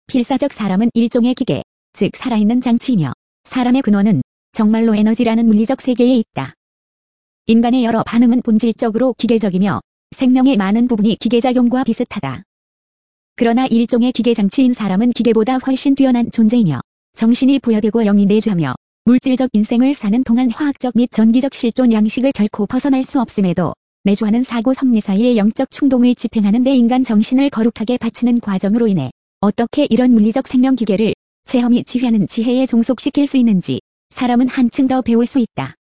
필사적 사람은 일종의 기계, 즉 살아있는 장치이며 사람의 근원은 정말로 에너지라는 물리적 세계에 있다. 인간의 여러 반응은 본질적으로 기계적이며 생명의 많은 부분이 기계작용과 비슷하다. 그러나 일종의 기계장치인 사람은 기계보다 훨씬 뛰어난 존재이며 정신이 부여되고 영이 내주하며 물질적 인생을 사는 동안 화학적 및 전기적 실존 양식을 결코 벗어날 수 없음에도 내주하는 사고 섭리 사이의 영적 충동을 집행하는 데 인간 정신을 거룩하게 바치는 과정으로 인해 어떻게 이런 물리적 생명기계를 체험이 지휘하는 지혜에 종속시킬 수 있는지 사람은 한층 더 배울 수 있다.